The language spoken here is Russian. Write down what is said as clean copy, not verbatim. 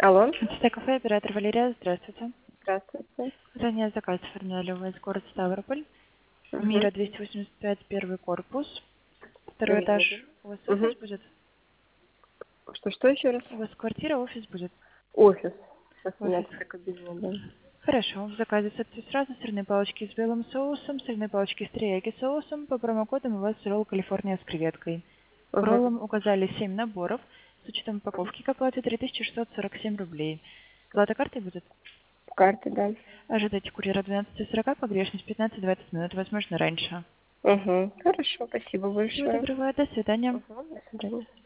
Алло, Это кафе, оператор Валерия. Здравствуйте. здравствуйте. Ранее заказ оформляли у вас город Ставрополь. Угу. Мира 285, первый корпус. Второй этаж. Мгм. У вас Угу. офис будет? Что еще раз? У вас квартира, офис будет? Офис. Сейчас у меня Офис. такая кабина, да. Хорошо. В заказе сразу сырные палочки с белым соусом, сырные палочки с терияки соусом. По промокодам у вас ролл Калифорния с креветкой. К Угу. роллам указали 7 наборов. С учетом упаковки к оплате 3647 рублей. Плата картой будет? Карты, да. Ожидайте курьера 12:40, погрешность 15-20 минут, возможно, раньше. Угу. Хорошо, спасибо Всего большое. доброго, до свидания. Угу. До свидания.